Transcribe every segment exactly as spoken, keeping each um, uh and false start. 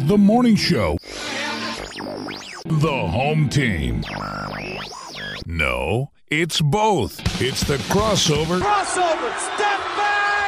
The morning show. The home team. No, it's both. It's the crossover. Crossover, step back!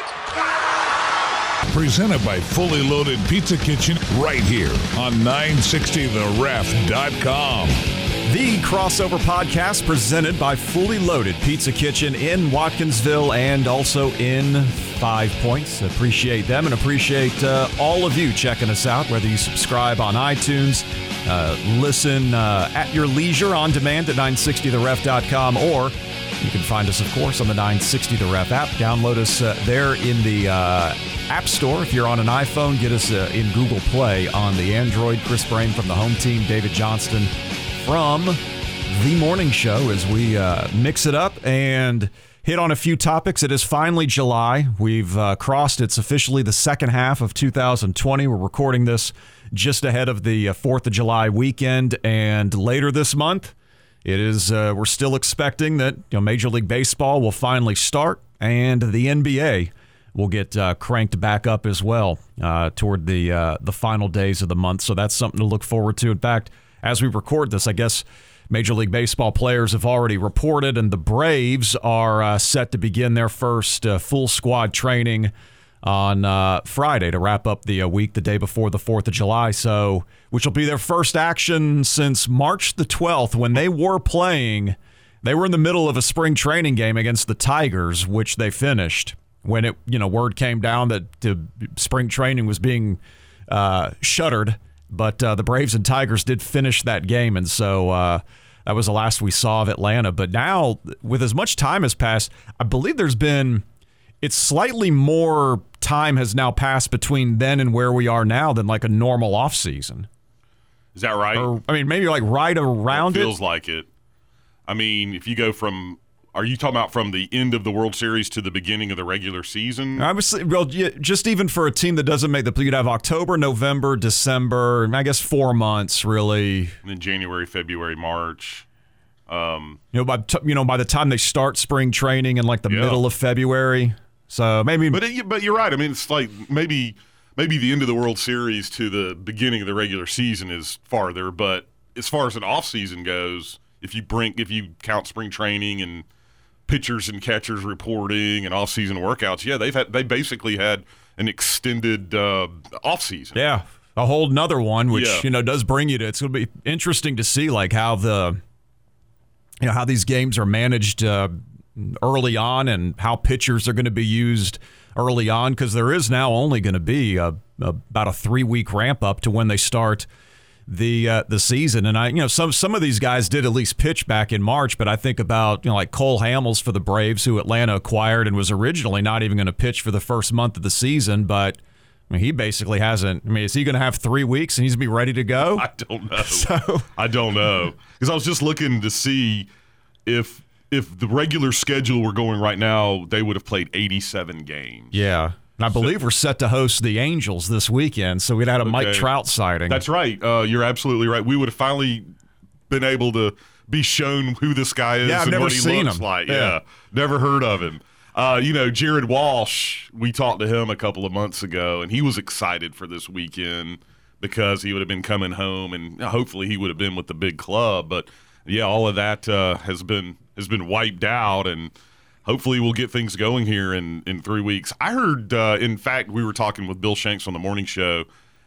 Presented by Fully Loaded Pizza Kitchen right here on nine sixty the ref dot com. The Crossover Podcast presented by Fully Loaded Pizza Kitchen in Watkinsville and also in Five Points. Appreciate them and appreciate uh, all of you checking us out, whether you subscribe on iTunes, uh, listen uh, at your leisure on demand at nine sixty the ref dot com, or you can find us, of course, on the nine sixty the ref app. Download us uh, there in the uh, App Store. If you're on an iPhone, get us uh, in Google Play on the Android. Chris Brain from the home team, David Johnston from The Morning Show as we uh, mix it up and hit on a few topics. It is finally July. We've uh, crossed. It's officially the second half of two thousand twenty. We're recording this just ahead of the uh, fourth of July weekend, and later this month, it is. Uh, we're still expecting that you know, Major League Baseball will finally start, and the N B A will get uh, cranked back up as well uh, toward the uh, the final days of the month. So that's something to look forward to. In fact, as we record this, I guess Major League Baseball players have already reported, and the Braves are uh, set to begin their first uh, full squad training on uh, Friday to wrap up the uh, week the day before the fourth of July. So, which will be their first action since March the twelfth, when they were playing. They were in the middle of a spring training game against the Tigers, which they finished. When it, you know, word came down that the spring training was being uh, shuttered. But uh, the Braves and Tigers did finish that game, and so uh, that was the last we saw of Atlanta. But now, with as much time has passed, I believe there's been – it's slightly more time has now passed between then and where we are now than like a normal offseason. Is that right? Or, I mean, maybe like right around it. It feels like it. I mean, if you go from – are you talking about from the end of the World Series to the beginning of the regular season? Obviously, well, just even for a team that doesn't make the – you'd have October, November, December, I guess four months really. And then January, February, March. Um, you know, by t- you know by the time they start spring training in like the yeah. middle of February. So maybe – But it, but you're right. I mean, it's like maybe maybe the end of the World Series to the beginning of the regular season is farther. But as far as an offseason goes, if you bring if you count spring training and – pitchers and catchers reporting and off-season workouts, yeah, they've had they basically had an extended uh, off-season. Yeah, a whole nother one, which yeah. you know does bring you to. It's going to be interesting to see like how the you know how these games are managed uh, early on and how pitchers are going to be used early on, because there is now only going to be a, a, about a three-week ramp up to when they start the uh, the season. And I you know some some of these guys did at least pitch back in March, but I think about you know like Cole Hamels for the Braves, who Atlanta acquired and was originally not even going to pitch for the first month of the season, but I mean, he basically hasn't. I mean, is he going to have three weeks and he's going to be ready to go? I don't know. So I don't know, because I was just looking to see if if the regular schedule were going right now, they would have played eighty-seven games. Yeah. And I believe we're set to host the Angels this weekend, so we'd had a okay. Mike Trout sighting. That's right. Uh, you're absolutely right. We would have finally been able to be shown who this guy is yeah, I've and never what he seen looks him. like. Yeah. yeah, never heard of him. Uh, you know, Jared Walsh, we talked to him a couple of months ago, and he was excited for this weekend because he would have been coming home, and hopefully he would have been with the big club. But, yeah, all of that uh, has been has been wiped out, and hopefully we'll get things going here in, in three weeks. I heard, uh, in fact, we were talking with Bill Shanks on the morning show,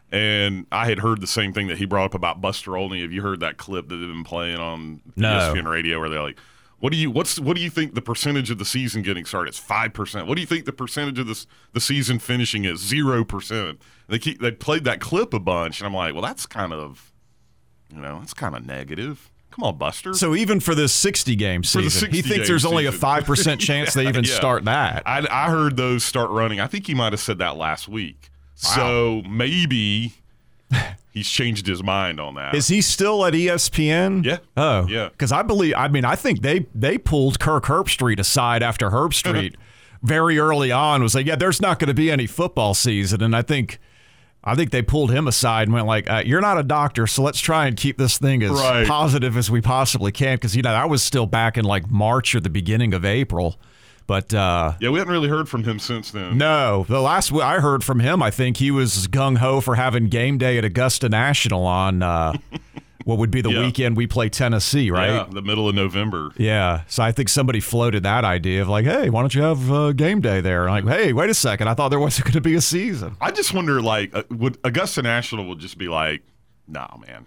and I had heard the same thing that he brought up about Buster Olney. Have you heard that clip that they've been playing on no. E S P N radio where they're like, what do you what's what do you think the percentage of the season getting started? It's five percent. What do you think the percentage of this the season finishing is? Zero percent. They keep they played that clip a bunch, and I'm like, well, that's kind of, you know, that's kind of negative. Come on, Buster. So even for this sixty-game season, he thinks there's only a five percent chance yeah, they even yeah. start that. I, I heard those start running. I think he might have said that last week. Wow. So maybe he's changed his mind on that. Is he still at E S P N? Yeah. Oh. Yeah. Because I believe, I mean, I think they, they pulled Kirk Herbstreit aside after Herbstreit very early on was like, yeah, there's not going to be any football season. And I think I think they pulled him aside and went like, uh, you're not a doctor, so let's try and keep this thing as right. positive as we possibly can. Because, you know, I was still back in like March or the beginning of April But uh, yeah, we haven't really heard from him since then. No, the last I heard from him, I think he was gung ho for having game day at Augusta National on uh, what would be the yeah. weekend we play Tennessee, right? Yeah, the middle of November. Yeah, so I think somebody floated that idea of like, hey, why don't you have uh, game day there? And like, hey, wait a second, I thought there wasn't going to be a season. I just wonder, like, uh, would Augusta National would just be like, nah, man.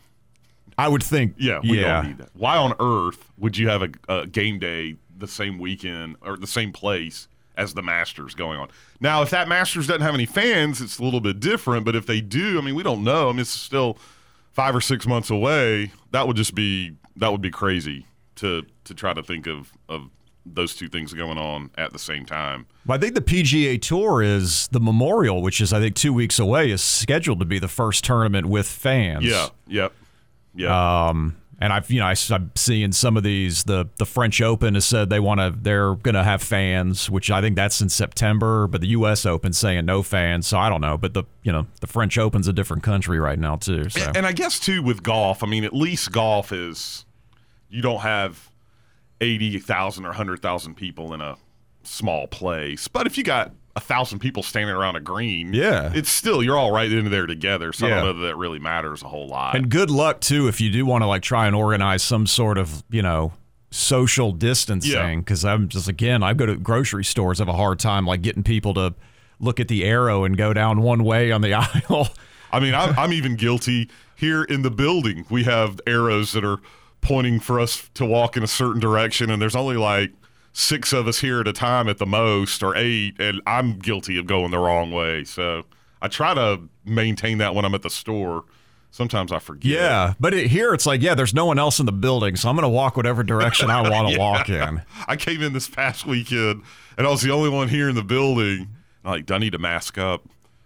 I would think, yeah, we yeah. don't need that. Why on earth would you have a, a game day the same weekend or the same place as the Masters going on? Now, if that Masters doesn't have any fans, it's a little bit different. But if they do, I mean, we don't know. I mean, it's still five or six months away. That would just be that would be crazy to to try to think of of those two things going on at the same time. Well, I think the P G A Tour is the Memorial, which is I think two weeks away, is scheduled to be the first tournament with fans. Yeah. Yep. Yeah. Um, and I've, you know, I, I'm seeing some of these. The the French Open has said they want to, they're going to have fans, which I think that's in September. But the U S Open saying no fans, so I don't know. But the, you know, the French Open's a different country right now too. So. And, and I guess too with golf, I mean, at least golf is, you don't have eighty thousand or one hundred thousand people in a small place. But if you got a thousand people standing around a green, yeah, it's still, you're all right in there together. So yeah. I don't know that that really matters a whole lot. And good luck too if you do want to like try and organize some sort of, you know, social distancing. Because I'm just, again, I go to grocery stores, have a hard time like getting people to look at the arrow and go down one way on the aisle. I mean, I'm, I'm even guilty here in the building. We have arrows that are pointing for us to walk in a certain direction, and there's only like six of us here at a time at the most, or eight, and I'm guilty of going the wrong way. So I try to maintain that when I'm at the store. Sometimes I forget. Yeah, but it, here it's like, yeah, there's no one else in the building, so I'm going to walk whatever direction I want to yeah. walk in. I came in this past weekend, and I was the only one here in the building. I'm like, do I need to mask up?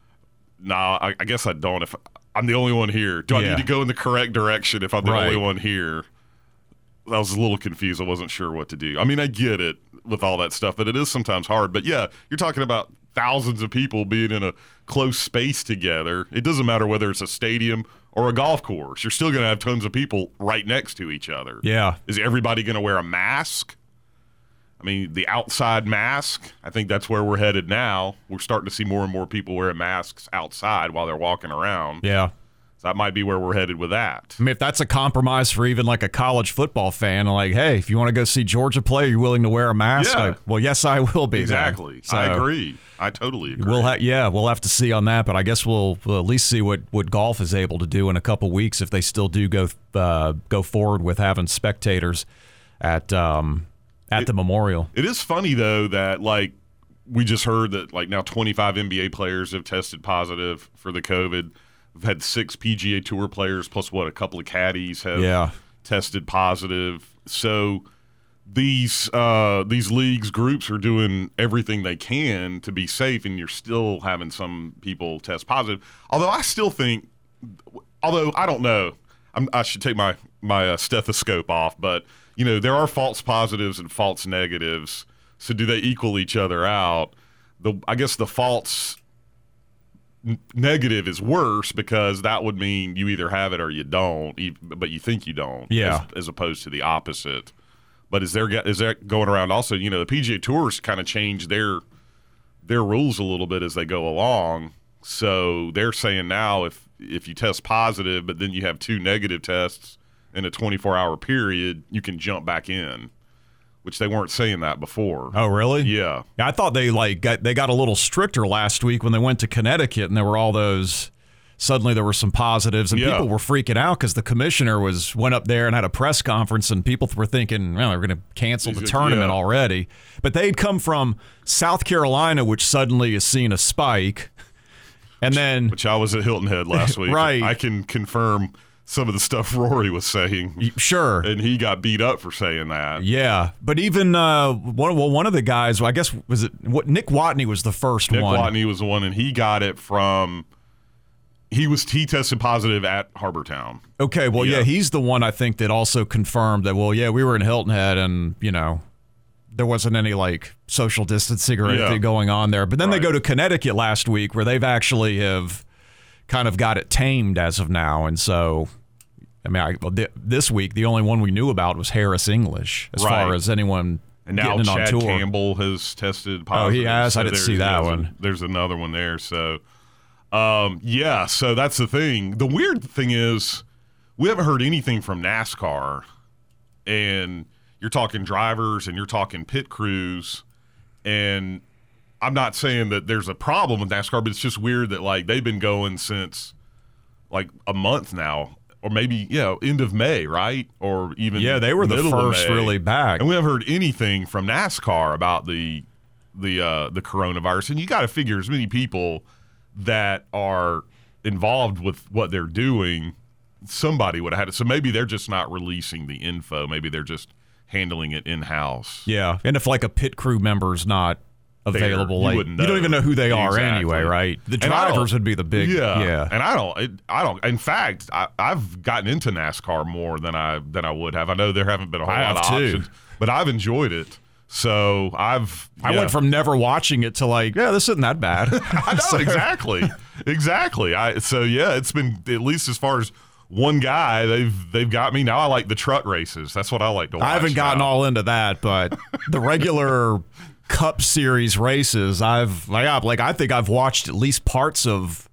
No, nah, I, I guess I don't. If I'm the only one here, do I yeah. need to go in the correct direction if I'm the right. only one here? I was a little confused. I wasn't sure what to do. I mean, I get it with all that stuff, but it is sometimes hard. But yeah, you're talking about thousands of people being in a close space together. It doesn't matter whether it's a stadium or a golf course. You're still going to have tons of people right next to each other. Yeah. Is everybody going to wear a mask? I mean, the outside mask, I think that's where we're headed now. We're starting to see more and more people wearing masks outside while they're walking around. Yeah. So that might be where we're headed with that. I mean, if that's a compromise for even like a college football fan, like, hey, if you want to go see Georgia play, you're willing to wear a mask? Yeah. Like, well, yes, I will be. Exactly. So, I agree. I totally agree. We'll ha- yeah, we'll have to see on that, but I guess we'll, we'll at least see what, what golf is able to do in a couple weeks if they still do go uh, go forward with having spectators at um, at it, the Memorial. It is funny though that like we just heard that like now twenty-five N B A players have tested positive for the COVID. We've had six P G A Tour players plus what a couple of caddies have yeah. tested positive. So these uh, these leagues groups are doing everything they can to be safe, and you're still having some people test positive. Although I still think, although I don't know, I'm, I should take my my uh, stethoscope off, but you know there are false positives and false negatives. So do they equal each other out? The I guess the false negative is worse because that would mean you either have it or you don't, but you think you don't. Yeah. As, as opposed to the opposite. But is there is that going around also? You know, the P G A Tour's kind of changed their their rules a little bit as they go along. So they're saying now if if you test positive, but then you have two negative tests in a twenty-four hour period, you can jump back in. Which they weren't saying that before. Oh, really? Yeah. I thought they like got, they got a little stricter last week when they went to Connecticut, and there were all those. Suddenly, there were some positives, and yeah. people were freaking out because the commissioner was went up there and had a press conference, and people were thinking, well, they're going to cancel the tournament yeah. already. But they'd come from South Carolina, which suddenly has seen a spike, and then which I was at Hilton Head last week. Right. I can confirm some of the stuff Rory was saying. Sure. And he got beat up for saying that. Yeah. But even uh, one, well, one of the guys, well, I guess, was it what Nick Watney was the first Nick one. Nick Watney was the one, and he got it from, he was, he tested positive at Harbortown. Okay. Well, yeah. yeah, he's the one I think that also confirmed that, well, yeah, we were in Hilton Head and, you know, there wasn't any like social distancing or anything yeah. going on there. But then right. they go to Connecticut last week where they've actually have kind of got it tamed as of now. And so, I mean, I, well, th- this week, the only one we knew about was Harris English as right. far as anyone And now getting it on Chad tour. Campbell has tested positive. Oh, he has? So I didn't there- see that there's a- one. there's another one there. So, um, yeah, so that's the thing. The weird thing is we haven't heard anything from NASCAR. And you're talking drivers and you're talking pit crews. And I'm not saying that there's a problem with NASCAR, but it's just weird that, like, they've been going since, like, a month now. Or maybe, yeah, end of May, right? Or even Yeah, they were the middle of first May. really back. And we haven't heard anything from NASCAR about the the uh, the coronavirus. And you got to figure as many people that are involved with what they're doing, somebody would have had it. So maybe they're just not releasing the info. Maybe they're just handling it in-house. Yeah, and if like a pit crew member's not available, you like wouldn't you don't know. even know who they are Exactly. anyway, right? The And I drivers don't- would be the big, yeah, yeah. And I don't, it, I don't. In fact, I, I've gotten into NASCAR more than I than I would have. I know there haven't been a whole I lot have of too. options, but I've enjoyed it. So I've. I yeah. went from never watching it to like, yeah, this isn't that bad. I know exactly, exactly. I so yeah, it's been at least as far as one guy they've they've got me now. I like the truck races. That's what I like to watch. I haven't gotten now. all into that, but the regular Cup Series races, I've like, I've, like I think I've watched at least parts of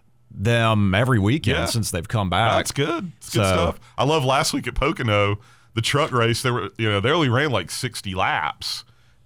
them every weekend Yeah. since they've come back. That's good. It's good So- stuff. I love last week at Pocono, the truck race. They were, you know, they only ran like sixty laps,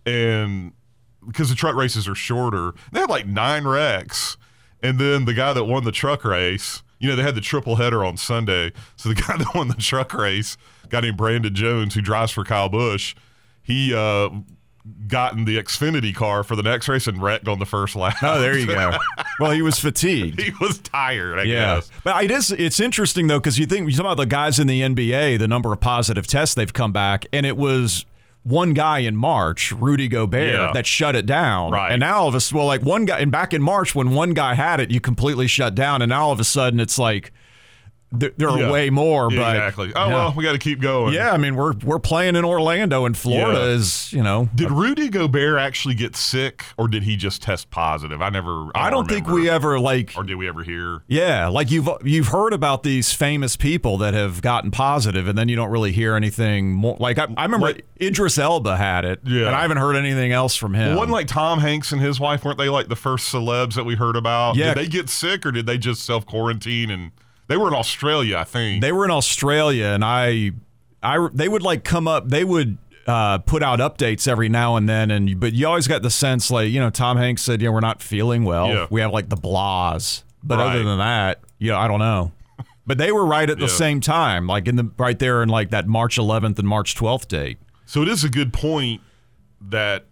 and because the truck races are shorter, they had like nine wrecks. And then the guy that won the truck race, you know, they had the triple header on Sunday. So the guy that won the truck race, a guy named Brandon Jones, who drives for Kyle Busch, he uh, got in the Xfinity car for the next race and wrecked on the first lap. Oh, there you go. Well, he was fatigued. He was tired, I Yeah, guess. but it is. It's interesting though because you think you talk about the guys in the N B A, the number of positive tests they've come back, and it was one guy in March, Rudy Gobert, Yeah. that shut it down. Right. And now all of a sudden, well, like one guy, and back in March when one guy had it, you completely shut down, and now all of a sudden it's like there, there are Yeah. way more. But Exactly. Oh, yeah. well, we got to keep going. Yeah, I mean we're we're playing in Orlando, and Florida Yeah. is you know. Did Rudy Gobert actually get sick, or did he just test positive? I never. I, I don't think remember. we ever like. Or did we ever hear? Yeah, like you've you've heard about these famous people that have gotten positive, and then you don't really hear anything more. Like I, I remember Like- Idris Elba had it, Yeah. and I haven't heard anything else from him. Wasn't like Tom Hanks and his wife, weren't they like the first celebs that we heard about? Yeah. Did they get sick, or did they just self quarantine? And they were in Australia, I think. They were in Australia, and I, I they would like come up. They would uh, put out updates every now and then, and but you always got the sense like you know Tom Hanks said, yeah, we're not feeling well. Yeah. We have like the blahs, but Right. other than that, yeah, I don't know. But they were right at the Yeah. same time, like in the right there in like that March eleventh and March twelfth date. So it is a good point that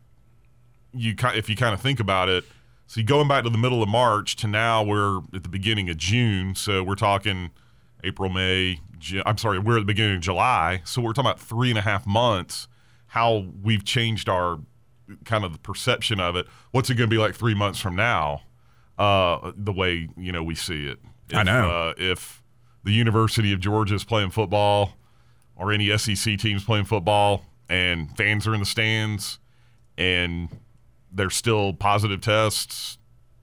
you, ki- if you kind of think about it. So you going back to the middle of March to now we're at the beginning of June. So we're talking April, May. Ju- I'm sorry, we're at the beginning of July. So we're talking about three and a half months. How we've changed our kind of the perception of it. What's it going to be like three months from now? Uh, the way you know we see it. If, I know. uh, if the University of Georgia is playing football, or any S E C teams playing football, and fans are in the stands, and there's still positive tests,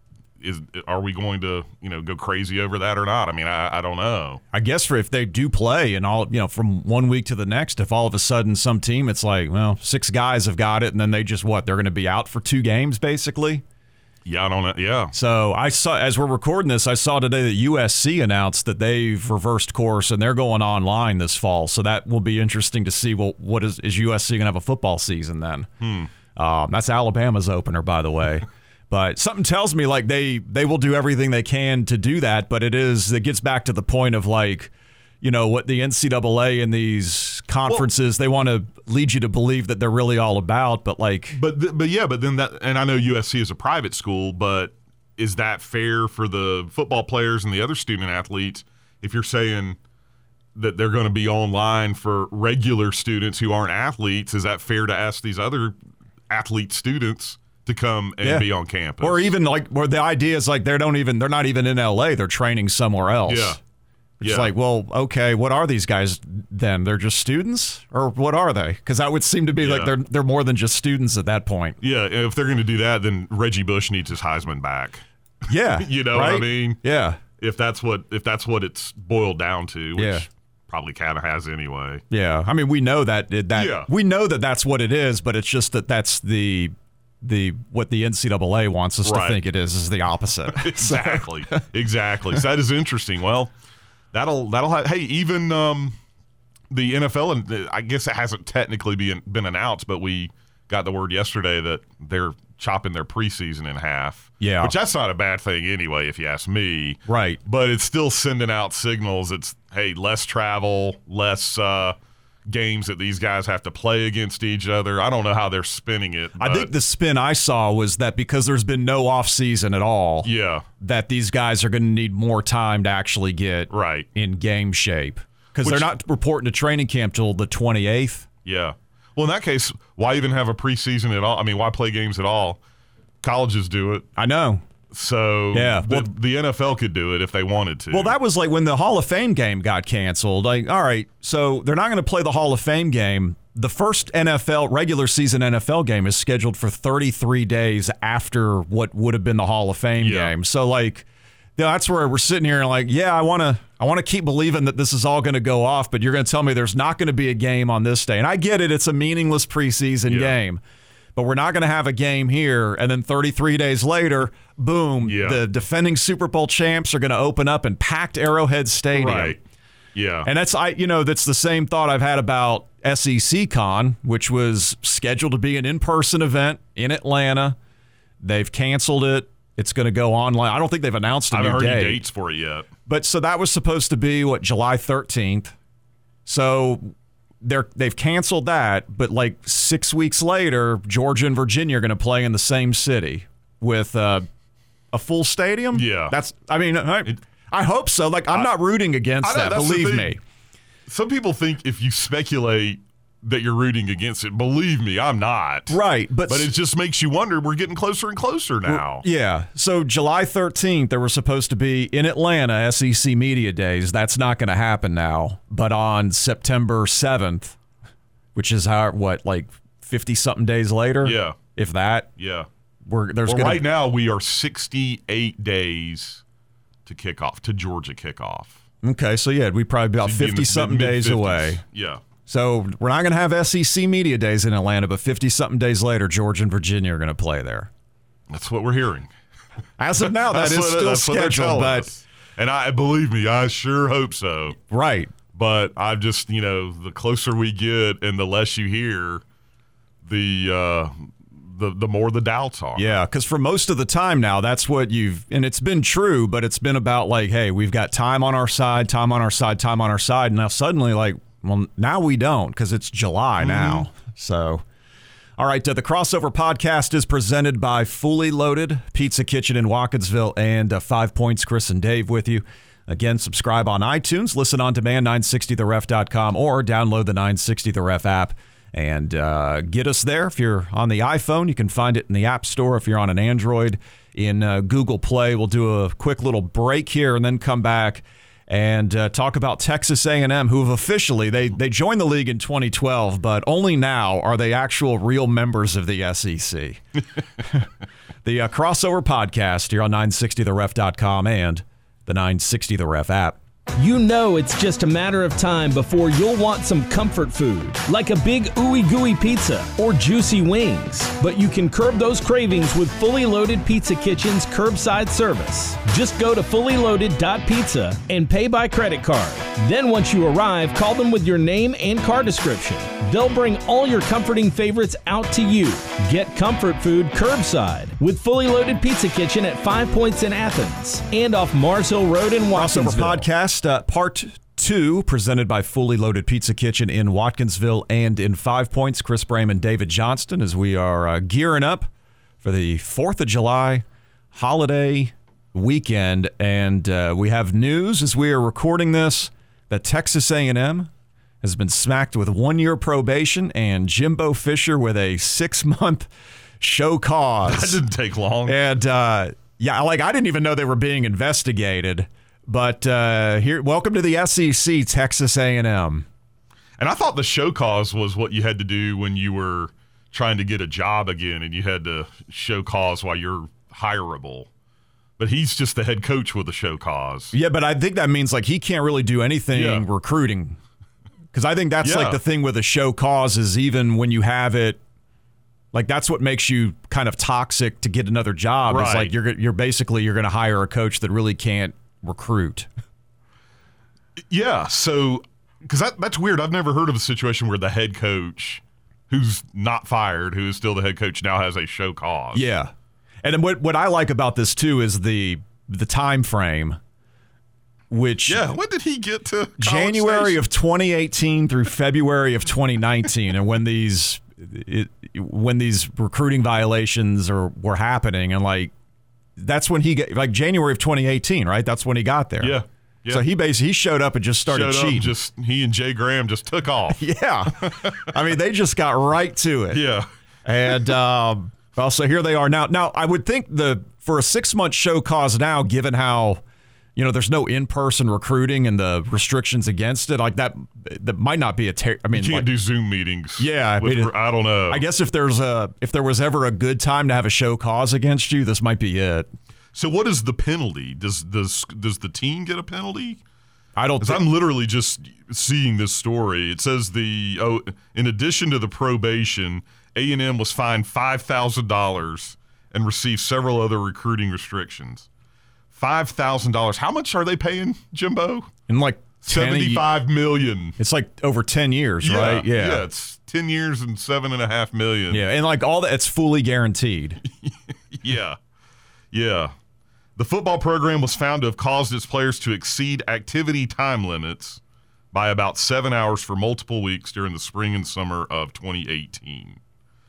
is are we going to you know go crazy over that or not? I mean, I, I don't know. I guess for if they do play and all, you know, from one week to the next, if all of a sudden some team, it's like, well, six guys have got it, and then they just what? They're going to be out for two games, basically. Yeah, I don't know. Yeah, So I saw, as we're recording this, I saw today that U S C announced that they've reversed course and they're going online this fall. So that will be interesting to see. Well, what is is U S C going to have a football season then? Hmm. Um, that's Alabama's opener, by the way. But something tells me like they they will do everything they can to do that. But it is it gets back to the point of like, you know, what the N C double A and these conferences, they want to lead you to believe that they're really all about. But like, but th- but yeah, but then that, and I know U S C is a private school, but is that fair for the football players and the other student athletes if you're saying that they're going to be online for regular students who aren't athletes? Is that fair to ask these other athlete students to come and Yeah. be on campus? or even like, where the idea is like they don't even they're not even in L A. They're training somewhere else. Yeah. It's Yeah. like, well, okay, what are these guys then? They're just students, or what are they? Because that would seem to be like Yeah. they're they're more than just students at that point. Yeah, if they're going to do that, then Reggie Bush needs his Heisman back. Yeah, You know what I right? mean? Yeah, If that's what if that's what it's boiled down to, which Yeah. probably kind of has anyway. Yeah, I mean, we know that that Yeah. we know that that's what it is, but it's just that that's the the what the N C double A wants us Right. to think it is is the opposite. Exactly, exactly. So that is interesting. Well, that'll that'll have, hey, even um, the N F L, and I guess it hasn't technically been been announced, but we got the word yesterday that they're chopping their preseason in half. Yeah. Which that's not a bad thing anyway, if you ask me. Right. But it's still sending out signals. It's, hey, less travel, less uh, games that these guys have to play against each other. I don't know how they're spinning it. I think the spin I saw was that because there's been no off season at all, Yeah. that these guys are going to need more time to actually get Right. in game shape because they're Which- not reporting to training camp till the twenty-eighth. Yeah. Well, in that case, why even have a preseason at all? I mean, why play games at all? Colleges do it. I know. So Yeah, the, well- the N F L could do it if they wanted to. Well, that was like when the Hall of Fame game got canceled. Like, all right, so they're not going to play the Hall of Fame game. The first N F L regular season N F L game is scheduled for thirty-three days after what would have been the Hall of Fame Yeah. game. So like, you know, that's where we're sitting here and like, yeah, I want to I want to keep believing that this is all going to go off, but you're going to tell me there's not going to be a game on this day. And I get it, it's a meaningless preseason Yeah. game. But we're not going to have a game here, and then thirty-three days later, boom, Yeah. the defending Super Bowl champs are going to open up in packed Arrowhead Stadium. right. Yeah. And that's I, you know, that's the same thought I've had about S E C Con, which was scheduled to be an in-person event in Atlanta. They've canceled it. It's going to go online. I don't think they've announced a I haven't new heard any date. dates for it yet. But so that was supposed to be what, July thirteenth. So they're they've canceled that, but like six weeks later, Georgia and Virginia are going to play in the same city with uh, a full stadium. Yeah. That's. I mean, I, I hope so. Like, I'm not rooting against I know, that. that's the Believe thing. me. Some people think if you speculate that you're rooting against it. Believe me, I'm not. Right, but But it just makes you wonder. We're getting closer and closer now. yeah. So July thirteenth, there was supposed to be in Atlanta S E C Media Days. That's not going to happen now. But on September seventh, which is how what like fifty something days later, Yeah. if that, Yeah. we're there's Well, gonna, right now we are sixty-eight days to kick off, to Georgia kickoff. Okay, so yeah, we probably about So you'd be in the fifty something mid- days mid-fifties. away. Yeah. So we're not going to have S E C Media Days in Atlanta, but fifty something days later, Georgia and Virginia are going to play there. That's what we're hearing. As of now, that That's is what- still that's what they're scheduled, telling but us. And I believe me, I sure hope so. right. But I just, you know, the closer we get and the less you hear, the uh, the the more the doubts are. Yeah, because for most of the time now, that's what you've, and it's been true, but it's been about like, hey, we've got time on our side, time on our side, time on our side. And now suddenly, like, well, now we don't because it's July now. So, all right, uh, the Crossover Podcast is presented by Fully Loaded Pizza Kitchen in Watkinsville and uh, Five Points. Chris and Dave with you. Again, subscribe on iTunes, listen on demand, nine sixty the ref dot com, or download the nine sixty the ref app. And uh, get us there. If you're on the iPhone, you can find it in the App Store. If you're on an Android, in uh, Google Play. We'll do a quick little break here and then come back and uh, talk about Texas A and M, who have officially, they, they joined the league in twenty twelve, but only now are they actual real members of the S E C. The uh, Crossover Podcast here on nine sixty the ref dot com and the nine sixty the ref app. You know it's just a matter of time before you'll want some comfort food, like a big ooey gooey pizza or juicy wings. But you can curb those cravings with Fully Loaded Pizza Kitchen's curbside service. Just go to fully loaded dot pizza and pay by credit card. Then once you arrive, call them with your name and car description. They'll bring all your comforting favorites out to you. Get comfort food curbside with Fully Loaded Pizza Kitchen at Five Points in Athens and off Mars Hill Road in Crossover Watkinsville. Podcast, uh, part two, presented by Fully Loaded Pizza Kitchen in Watkinsville and in Five Points. Chris Brame and David Johnston, as we are uh, gearing up for the fourth of July holiday weekend. And uh, we have news as we are recording this that Texas A and M has been smacked with one-year probation and Jimbo Fisher with a six-month show cause. That didn't take long. And uh, yeah, like I didn't even know they were being investigated. But uh, here, welcome to the S E C, Texas A and M. And I thought the show cause was what you had to do when you were trying to get a job again and you had to show cause while you're hireable. But he's just the head coach with a show cause. Yeah, but I think that means like he can't really do anything Yeah. recruiting Because I think that's Yeah. like the thing with a show cause is even when you have it, like that's what makes you kind of toxic to get another job. It's Right. like you're you're basically you're going to hire a coach that really can't recruit. Yeah, so because that, that's weird. I've never heard of a situation where the head coach, who's not fired, who is still the head coach, now has a show cause. Yeah, and then what what I like about this too is the the time frame, which Yeah, when did he get to College January Station? of twenty eighteen through February of twenty nineteen, and when these it, when these recruiting violations are were happening, and like that's when he got like January of twenty eighteen, right? That's when he got there. Yeah. Yeah. So he basically he showed up and just started Showed up, cheating. just he and Jay Graham just took off. yeah, I mean they just got right to it. Yeah. And um, well, so here they are now. Now I would think the for a six month show cause now, given how you know there's no in person recruiting and the restrictions against it, like that that might not be a. Ter- I mean, You can't like, do Zoom meetings. Yeah, I with, mean, it- I don't know. I guess if there's a if there was ever a good time to have a show cause against you, this might be it. So what is the penalty? Does does does the team get a penalty? I don't. Because Thi- I'm literally just seeing this story. It says the oh, in addition to the probation, A and M was fined five thousand dollars and received several other recruiting restrictions. Five thousand dollars. How much are they paying, Jimbo? in like ten a ye- Seventy-five million. It's like over ten years, right? Yeah, Yeah. it's ten years and seven and a half million. Yeah, and like all that, it's fully guaranteed. Yeah. Yeah. The football program was found to have caused its players to exceed activity time limits by about seven hours for multiple weeks during the spring and summer of twenty eighteen.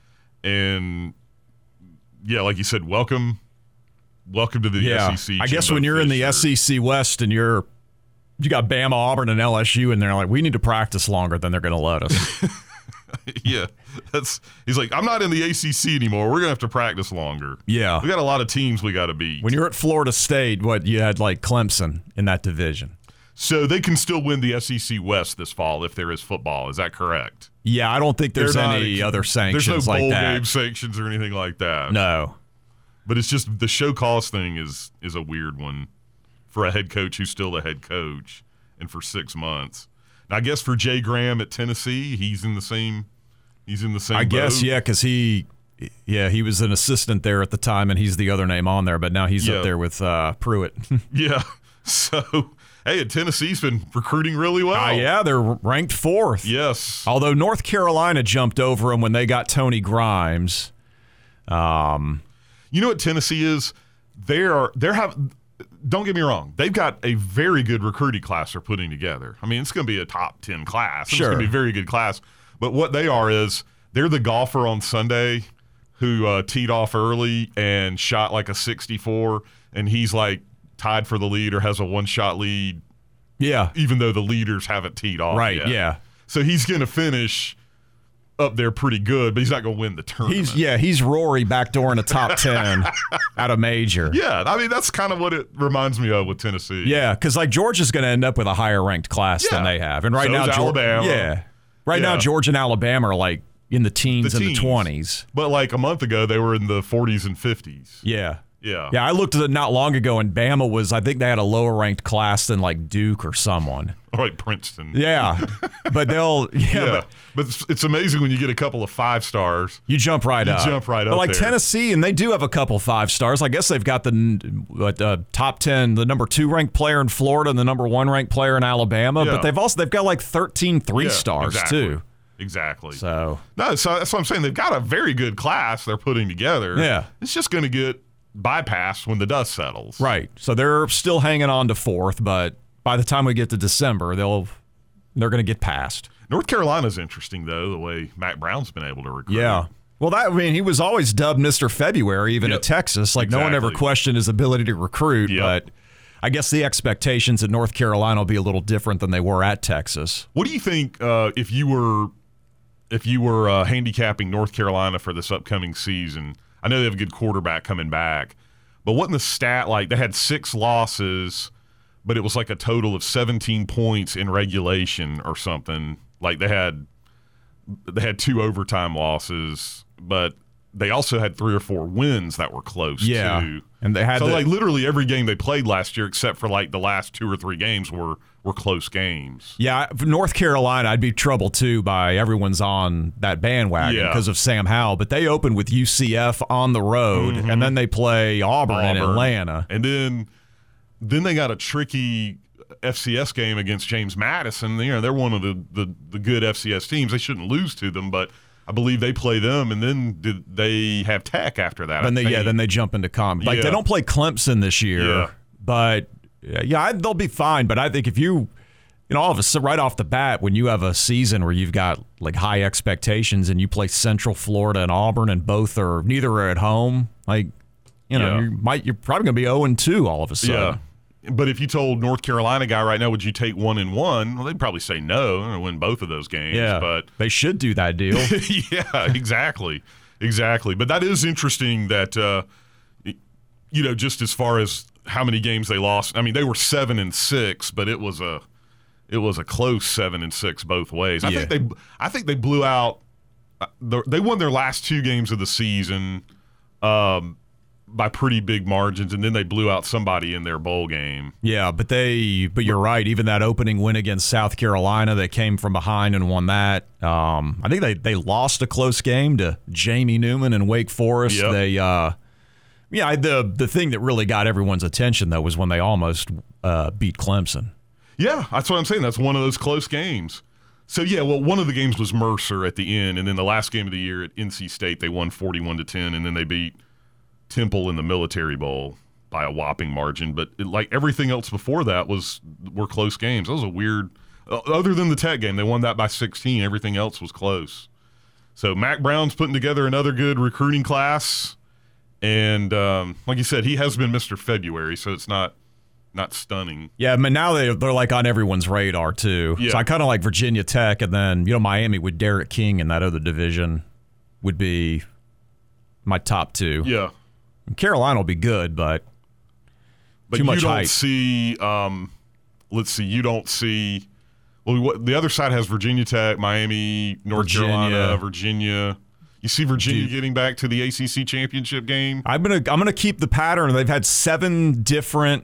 And, yeah, like you said, welcome welcome to the Yeah, S E C. I guess Jimbo when you're in the Fisher. S E C West and you're you got Bama, Auburn, and L S U, and they're like, we need to practice longer than they're going to let us. Yeah. That's he's like, I'm not in the A C C anymore. We're going to have to practice longer. Yeah. We got a lot of teams we got to beat. When you're at Florida State, what you had like Clemson in that division. So they can still win the S E C West this fall if there is football. Is that correct? Yeah, I don't think there's They're not any ex- other sanctions There's no like bowl that. game sanctions or anything like that. No. But it's just the show cause thing is is a weird one for a head coach who's still a head coach and for six months. Now, I guess for Jay Graham at Tennessee, he's in the same he's in the same I guess, boat. yeah, because he, yeah, he was an assistant there at the time, and he's the other name on there, but now he's Yeah. up there with uh, Pruitt. Yeah. So, hey, Tennessee's been recruiting really well. Ah, yeah, they're ranked fourth. Yes. Although North Carolina jumped over them when they got Tony Grimes. Um, You know what Tennessee is? They are they're have don't get me wrong, they've got a very good recruiting class they're putting together. I mean, it's going to be a top ten class. It's Sure. going to be a very good class. But what they are is they're the golfer on Sunday who uh, teed off early and shot like a sixty-four, and he's like tied for the lead or has a one-shot lead, yeah, even though the leaders haven't teed off right, yet. yeah. So he's going to finish up there pretty good, but he's not going to win the tournament. He's yeah, he's Rory backdooring a top ten at a major. Yeah, I mean, that's kind of what it reminds me of with Tennessee. Yeah, because like Georgia's going to end up with a higher ranked class than Yeah. they have, and right So now is Geor- Alabama. yeah, right now Yeah. Georgia and Alabama are like in the teens The and teens. the twenties. But like a month ago, they were in the forties and fifties. Yeah. Yeah. Yeah, I looked at it not long ago, and Bama was, I think they had a lower ranked class than like Duke or someone. Or like Princeton. Yeah, but they'll, yeah, Yeah. but But it's, it's amazing when you get a couple of five stars. you jump right You up. jump right but up like there. Tennessee, and they do have a couple five stars. I guess they've got the what, uh, top ten, the number two ranked player in Florida and the number one ranked player in Alabama. Yeah. But they've also, they've got like thirteen three Yeah, stars exactly. too. Exactly. So, No, so that's what I'm saying. They've got a very good class they're putting together. Yeah. It's just going to get bypassed when the dust settles. right. So they're still hanging on to fourth, but by the time we get to December, they'll, they're going to get past. North Carolina's interesting, though, the way Matt Brown's been able to recruit. Yeah. Well, that I mean, he was always dubbed Mister February, even Yep. at Texas. Like, no one ever Exactly. questioned his ability to recruit, Yep. but I guess the expectations at North Carolina will be a little different than they were at Texas. What do you think uh, if you were if you were uh, handicapping North Carolina for this upcoming season? I know they have a good quarterback coming back, but what in the stat, like they had six losses, but it was like a total of seventeen points in regulation or something. Like they had they had two overtime losses, but they also had three or four wins that were close, yeah. too. And they had so, the, like, literally every game they played last year, except for, like, the last two or three games were, were close games. Yeah, for North Carolina, I'd be troubled, too, by everyone's on that bandwagon because yeah. of Sam Howell. But they opened with U C F on the road, mm-hmm. and then they play Auburn, Auburn in Atlanta. And then, then they got a tricky F C S game against James Madison. You know, they're one of the, the, the good F C S teams. They shouldn't lose to them, but I believe they play them, and then did they have Tech after that. Then they, yeah, then they jump into comp. Like, yeah. they don't play Clemson this year, yeah. but, yeah, I, they'll be fine. But I think if you, you know, all of a sudden, right off the bat, when you have a season where you've got, like, high expectations and you play Central Florida and Auburn, and both are, neither are at home, like, you know, yeah. you might, you're probably going to be oh and two all of a sudden. Yeah. But if you told North Carolina guy right now, would you take one and one? Well, they'd probably say no and win both of those games. Yeah, but they should do that deal. yeah, exactly, exactly. But that is interesting that uh, you know, just as far as how many games they lost. I mean, they were seven and six, but it was a it was a close seven and six both ways. I yeah. think they I think they blew out. They won their last two games of the season. Um, by pretty big margins, and then they blew out somebody in their bowl game. Yeah, but they, but you're right. Even that opening win against South Carolina, they came from behind and won that. Um, I think they, they lost a close game to Jamie Newman and Wake Forest. Yep. They, uh, yeah, the the thing that really got everyone's attention though was when they almost uh, beat Clemson. Yeah, that's what I'm saying. That's one of those close games. So yeah, well, one of the games was Mercer at the end, and then the last game of the year at N C State, they won forty-one to ten, and then they beat Temple in the Military Bowl by a whopping margin, but it, like everything else before that was were close games. That was a weird. Uh, other than the Tech game, they won that by sixteen. Everything else was close. So Mack Brown's putting together another good recruiting class, and um, like you said, he has been Mister February, so it's not not stunning. Yeah, but now they they're like on everyone's radar too. Yeah. So I kind of like Virginia Tech, and then you know Miami with Derek King in that other division would be my top two. Yeah. Carolina will be good, but, but too much you don't hype. see. Um, let's see. You don't see. Well, what, the other side has Virginia Tech, Miami, North Virginia. Carolina, Virginia. You see Virginia Dude. getting back to the A C C championship game. I'm gonna I'm gonna keep the pattern. They've had seven different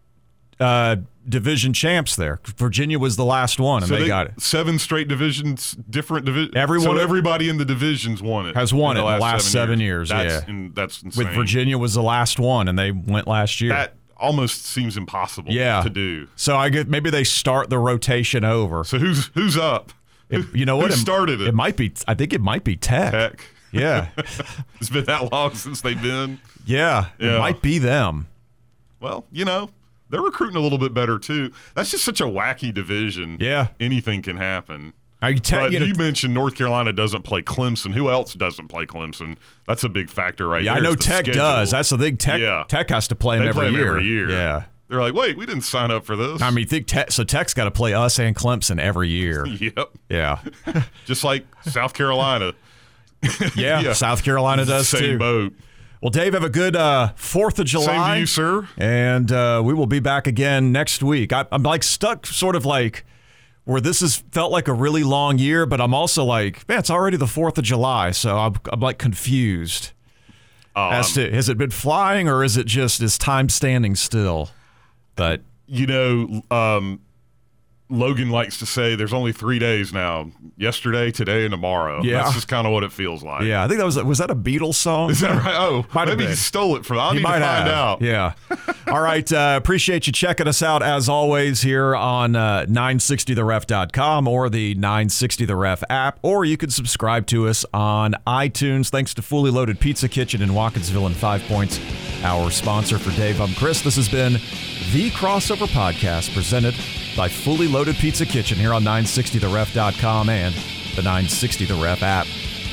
uh, division champs there. Virginia was the last one, and So they, got it. Seven straight divisions, different divisions. Everyone- so everybody in the divisions won it. Has won in it in the last seven years, That's, yeah. and that's insane. With Virginia was the last one, and they went last year. That almost seems impossible yeah. to do. So I get maybe they start the rotation over. So who's who's up? It- you know what? Who started it? It might be. I think it might be Tech. Tech. Yeah, It's been that long since they've been. yeah. Yeah. It might be them. Well, you know, they're recruiting a little bit better too. That's just such a wacky division. Yeah. Anything can happen. I Tech, But you know, you mentioned North Carolina doesn't play Clemson. Who else doesn't play Clemson? That's a big factor right yeah, there. I know is the Tech schedule. does. That's the thing. Tech Yeah. Tech has to play them They every play 'em year. every year. Yeah. They're like, wait, we didn't sign up for this. I mean, think Tech, so Tech's got to play us and Clemson every year. yep. Yeah. Just like South Carolina. Yeah, Yeah. South Carolina does Same too. boat. Well, Dave, have a good uh, fourth of July. Same to you, sir. And uh, we will be back again next week. I, I'm like stuck sort of like where this has felt like a really long year, but I'm also like, man, it's already the fourth of July. So I'm, I'm like confused Oh, as I'm- to, has it been flying or is it just, is time standing still? But you know, um, Logan likes to say there's only three days now. Yesterday, today, and tomorrow. Yeah. That's just kind of what it feels like. yeah, I think that was, was that a Beatles song? Is that right? Oh, Might have maybe been. he stole it from. I'll You need to might find have. out. Yeah. All right. Uh, appreciate you checking us out as always here on uh, nine sixty the ref dot com or the nine sixty the ref app, or you can subscribe to us on iTunes. Thanks to Fully Loaded Pizza Kitchen in Watkinsville and Five Points, our sponsor. For Dave, I'm Chris. This has been the Crossover Podcast presented by Fully Loaded Pizza Kitchen here on nine sixty the ref dot com and the nine sixty the ref app.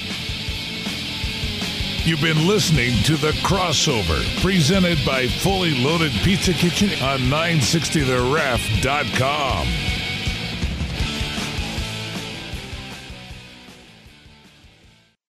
You've been listening to The Crossover, presented by Fully Loaded Pizza Kitchen on nine sixty the ref dot com.